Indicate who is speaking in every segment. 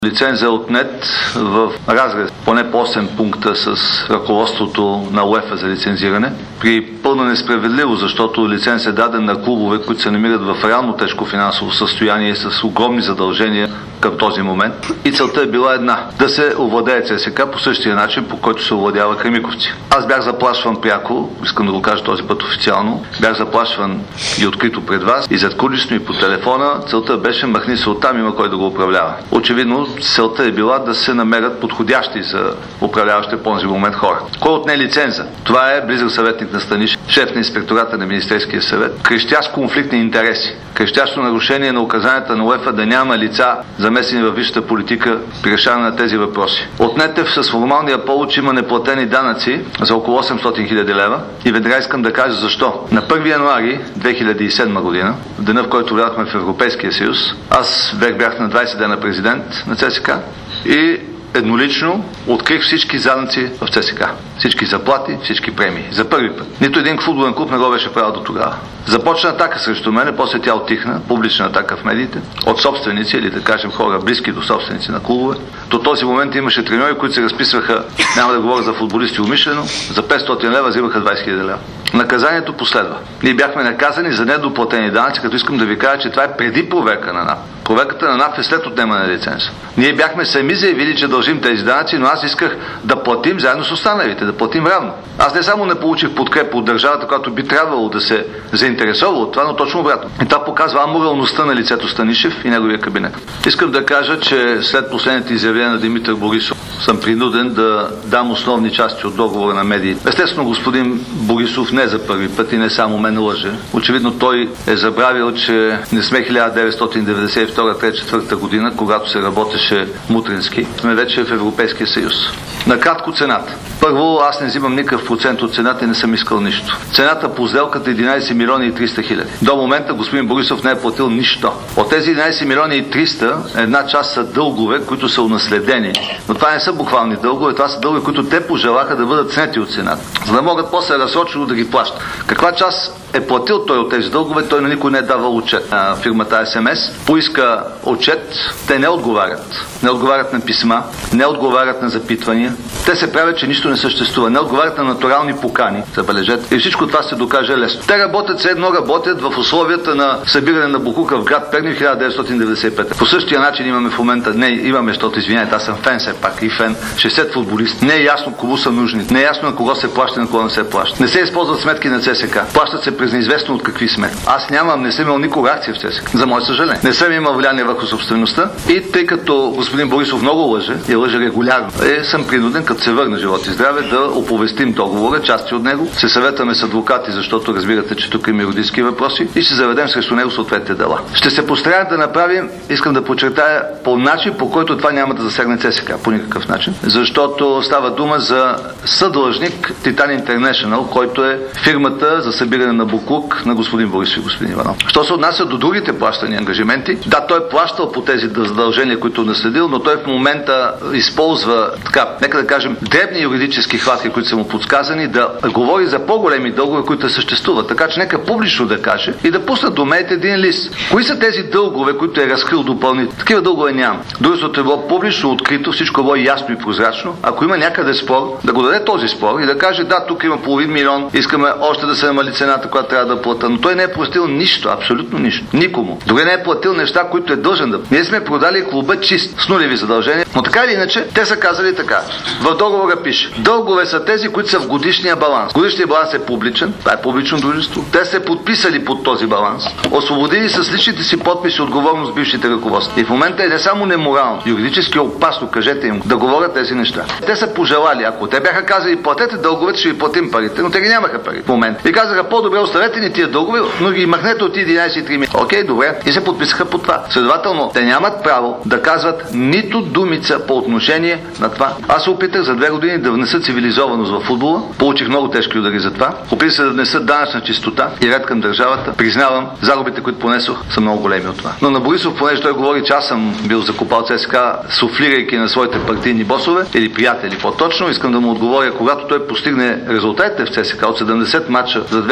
Speaker 1: Лицензът е отнет в разрез поне по 8 пункта с ръководството на УЕФА за лицензиране. При пълна несправедливост, защото лиценз е даден на клубове, които се намират в реално тежко финансово състояние с огромни задължения към този момент. И целта е била една – да се овладее ЦСКА по същия начин, по който се овладява Кремиковци. Аз бях заплашван пряко, искам да го кажа този път официално, бях заплашван и открито пред вас, и задкулисно, и по телефона. Целта беше: махни се оттам, има кой да го управлява. Очевидно, целта е била да се намерят подходящи за управляващите по този момент хора. Кой отне лиценза? Това е близък съветник на Станишев, шеф на инспектората на Министерския съвет. Крещящ конфликт на интереси. Крещящо нарушение на указанията на УЕФА да няма лица замесени във висшата политика при решаване на тези въпроси. Отнете с формалния повод, че има неплатени данъци за около 800 хиляди лева, и веднага искам да кажа защо. На 1 януари 2007 година, в деня, в който влязохме в Европейския съюз, аз бях на 20 дена президент на ЦСКА и еднолично открих всички данъци в ЦСКА. Всички заплати, всички премии. За първи път. Нито един футболен клуб не го беше правил до тогава. Започна атака срещу мене, после тя отихна, публична атака в медиите, от собственици, или да кажем хора близки до собственици на клубове. До този момент имаше треньори, които се разписваха, няма да говоря за футболисти умишлено, за 500 лева взимаха 20 000 лева. Наказанието последва. Ние бяхме наказани за недоплатени данъци, като искам да ви кажа, че това е преди проверка на НАП. Проверката на НАП е след отнемане на лиценза. Ние бяхме сами заявили, че дължим тези данъци, но аз исках да платим заедно с останалите, да платим равно. Аз не само не получих подкрепа от държавата, която би трябвало да се заинтересува от това, но точно обратно. И това показва аморалността на лицето Станишев и неговия кабинет. Искам да кажа, че след последните изявления на Димитър Борисов съм принуден да дам основни части от договора на медиите. Естествено, господин Борисов не за първи път и не само мен лъже. Очевидно той е забравил, че не сме 1992-1994 година, когато се работеше мутрински. Сме вече в Европейския съюз. Накратко цената. Първо, аз не взимам никакъв процент от цената и не съм искал нищо. Цената по сделката е 11 милиона и 300 хиляди. До момента господин Борисов не е платил нищо. От тези 11 милиона и 300, една част са дългове, които са унаследени. Но това не са буквални дългове, това са дългове, които те пожелаха да бъдат снети от цената, за да могат после разсрочено да ги плащат. Каква част е платил той от тези дългове, той на никой не е давал отчет. Фирмата СМС поиска отчет, те не отговарят. Не отговарят на писма, не отговарят на запитвания. Те се правят, че нищо не съществува. Не отговарят на натурални покани, забележете. И всичко това се докаже лесно. Те работят, все едно работят в условията на събиране на боклука в град Перник 1995. По същия начин имаме в момента, защото извиняйте, аз съм фен все пак и фен, 60 футболисти. Не е ясно кого са нужни. Не е ясно на кого се плаща и на кого не се плаща. Не се използват сметки на ЦСКА. Плащат се през неизвестно от какви сметки. Аз не съм имал никога акция в ЦСКА. За мое съжаление. Не съм имал влияние върху собствеността и тъй като господин Борисов много лъже и лъже регулярно, съм принуден, като се върна живот и здраве, да оповестим договора, части от него. Се съветваме с адвокати, защото разбирате, че тук има юридически въпроси, и ще заведем срещу него съответните дела. Ще се постараем да направим, искам да подчертая, по начин, по който това няма да засегне ЦСКА по никакъв начин, защото става дума за съдлъжник Titan International, който е фирмата за събиране на боклук на господин Борисов и господин Иванов. Що се отнася до другите плащани ангажименти, да, той е плащал по тези задължения, които наследил, но той в момента използва, нека да кажем, дребни юридически хватки, които са му подсказани, да говори за по-големи дългове, които съществуват. Така че нека публично да каже и да пуснат до медиите един лист. Кои са тези дългове, които е разкрил допълнително? Такива дългове няма. Дружеството е било публично открито, всичко е било ясно и прозрачно. Ако има някъде спор, да го даде този спор и да каже: да, тук има половин милион, искаме още да се намали цената, която трябва да плата. Но той не е простил нищо, абсолютно нищо. Никому. Дори не е платил неща, които е дължен да. Ние сме продали клуба чист, с нулеви задължения, но така или иначе, те са казали така. В договора пише: дългове са тези, които са в годишния баланс. Годишният баланс е публичен, това е публично дружество. Те се подписали под този баланс, освободили с личните си подписи отговорност бившите ръководства. И в момента е не само неморално, юридически опасно, кажете им, да говорят тези неща. Те са пожелали, ако те бяха казали: платете дълговете, ще ви платим парите, но те ги нямаха пари в момента. И казаха: по-добре оставете ни тия дългове, но ги махнете от 11,3 милиона. Окей, добре. И се подписаха под това. Следователно, те нямат право да казват нито думица по отношение на това. Аз се опитах за 2 години да внеса цивилизованост в футбола. Получих много тежки удари за това. Опитах се да внеса данъчна чистота и ред към държавата. Признавам, загубите, които понесох, са много големи от това. Но на Борисов, понеже той говори, че аз съм бил закопал ЦСКА, суфлирайки на своите партийни босове или приятели по-точно, искам да му отговоря: когато той постигне резултатите в ЦСКА от 70 мача за 2 години, ще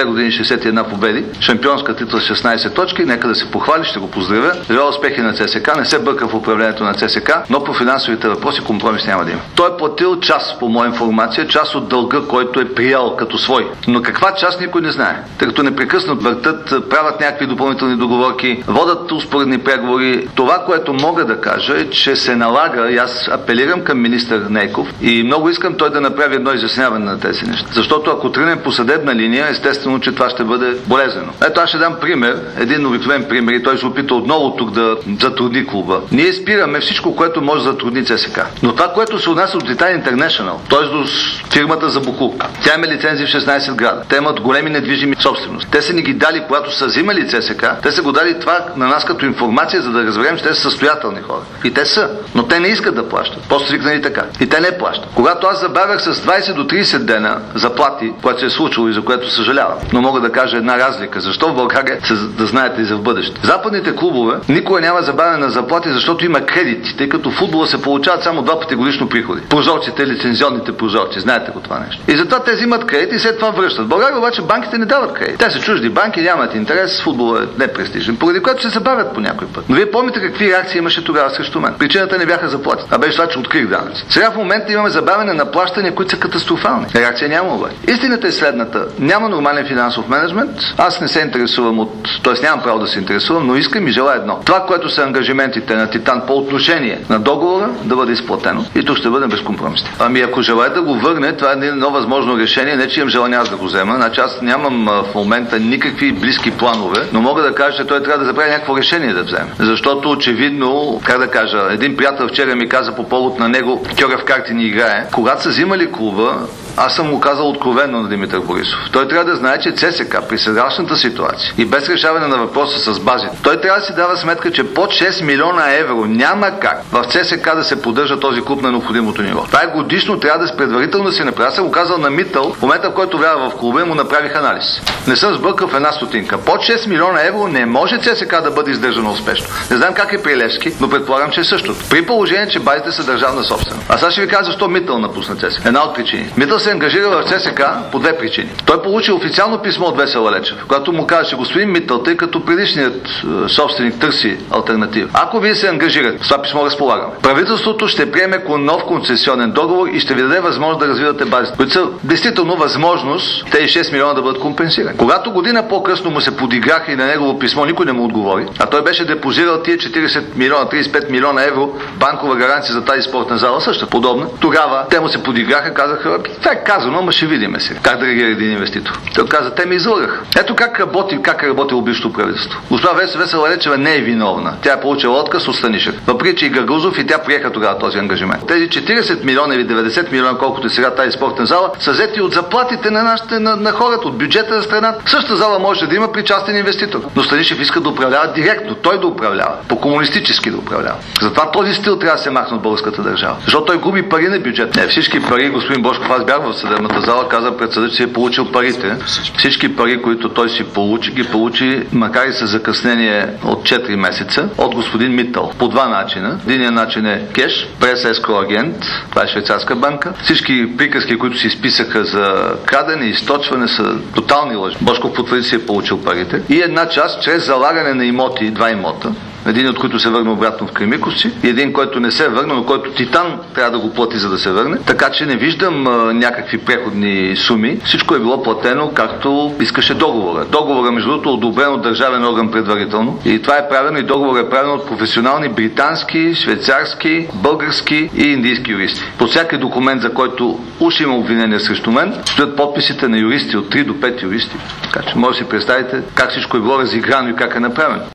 Speaker 1: 81 победи, шампионска титла с 16 точки, нека да се похвали, ще го поздравя. Желая успехи на ЦСКА, не се бърка в управлението на ЦСКА, но по финансовите въпроси компромис няма да има. Той е платил част, по моя информация, част от дълга, който е приял като свой. Но каква част никой не знае. Тъй като непрекъснато въртат, правят някакви допълнителни договорки, водят успоредни преговори. Това, което мога да кажа е, че се налага, и аз апелирам към министър Нейков и много искам той да направи едно изясняване на тези неща. Защото ако тръгнем по съдебна линия, естествено, че това ще бъде болезнено. Ето аз ще дам пример, един обикновен пример и той се опита отново тук да затрудни клуба. Ние спираме всичко, което може да затрудни ЦСКА. Но това, което се отнася от Titan International, т.е. до фирмата за боклук, тя има лицензии в 16 града. Те имат големи недвижими собствености. Те са ни ги дали, когато са взимали ЦСКА, те са го дали това на нас като информация, за да разберем, че те са състоятелни хора. И те са. Но те не искат да плащат. Просто свикнали така. И те не плащат. Когато аз забавях с 20 до 30 дена заплати, което се е случило и за което съжалявам, но мога да кажа една разлика. Защо в България, да знаете и за в бъдеще. Западните клубове никога няма забавяне на заплати, защото има кредити, тъй като футбола се получават само 2 пъти годишно приходи. Прозорците, лицензионните прозорци, знаете го това нещо. И затова те взимат кредит и след това връщат. В България обаче банките не дават кредит. Те са чужди банки, нямат интерес, футболът е непрестижен, поради което се забавят по някой път. Но вие помните какви реакции имаше тогава срещу мен. Причината не бяха заплати, а беше това, че открих данъци. Сега в момента имаме забавяне на плащания, които са катастрофални. Реакция няма обаче. Истината е следната. Няма нормален финансов мениджмънт. Аз не се интересувам т.е. нямам право да се интересувам, но искам и желая едно. Това, което са ангажиментите на Титан по отношение на договора, да бъде изплатено. И тук ще бъдем безкомпромисни. Ами ако желая да го върне, това е едно възможно решение, не че имам желание аз да го взема. Значи аз нямам в момента никакви близки планове, но мога да кажа, че той трябва да забрави някакво решение да вземе. Защото очевидно, как да кажа, един приятел вчера ми каза по повод на него, Кьора в карти ни играе. Когато са взимали клуба, аз съм му казал откровенно на Димитър Борисов. Той трябва да знае, че ЦСКА при сегашната ситуация и без решаване на въпроса с базите, той трябва да си дава сметка, че под 6 милиона евро няма как в ЦСКА да се поддържа този клуб на необходимото ниво. Това е годишно, трябва да предварително да си направи. Аз съм го казал на Митъл, в момента в който влява в клуба, му направих анализ. Не съм сбъркал в една стотинка. Под 6 милиона евро не може ЦСКА да бъде издържано успешно. Не знам как е при Левски, но предполагам, че е същото. При положение, че базите са държавна собственост. А сега ще ви кажа защо Митъл напусна ЦСКА. Една от причини. Митъл се ангажира в ЦСКА по 2 причини. Той получи официално писмо от Весела Лечев, когато му каза, че господин Митъл, тъй като предишният собственик търси алтернатива. Ако вие се ангажирате, с това писмо разполагаме. Правителството ще приеме нов концесионен договор и ще ви даде възможност да развивате базите, които са действително възможност тези 6 милиона да бъдат компенсирани. Когато година по-късно му се подиграха и на негово писмо никой не му отговори, а той беше депозирал тия 40 милиона, 35 милиона евро банкова гаранция за тази спортна зала, също подобна. Тогава те му се подиграха, казаха, това е казано, ама ще видим сега как да реагира един инвеститор. Той каза, те ме излъгаха. Ето как е работило бившето правителство. Госпожа Весела Лечева не е виновна. Тя е получила отказ от Станишев. Въпреки че и Гагузов и тя приеха тогава този ангажимент. Тези 40 милиона или 90 милиона, колкото е сега тази спортна зала, са взети от заплатите на нашите на хората, от бюджета за страната. Същата зала може да има при частен инвеститор. Но Станишев иска да управлява директно. Той да управлява. По-комунистически да управлява. Затова този стил трябва да се махне от българската държава. Защото той губи пари на бюджет. Не, всички пари, господин Божков, аз бях в съдебната зала, каза пред съда, че си е получил парите. Всички пари, които той си получи, ги получи, макар и с закъснение от 4 месеца, от господин Митъл. По 2 начина. Единият начин е кеш, през escrow агент, това е швейцарска банка. Всички приказки, които си изписаха за крадене и източване, са тотални лъжи. Божков потвърди, си е получил парите. И една част чрез залагане на имоти, 2 имота, един от които се върна обратно в Кремиковци и един, който не се е върнал, но който Титан трябва да го плати, за да се върне. Така че не виждам някакви преходни суми. Всичко е било платено както искаше договора. Договора, между другото, одобрен от държавен орган предварително. И това е правено, и договор е правено от професионални британски, швейцарски, български и индийски юристи. По всяки документ, за който уж има обвинение срещу мен, стоят подписите на юристи от 3 до 5 юристи. Така че може да си представите как всичко е било разиграно и как е направено.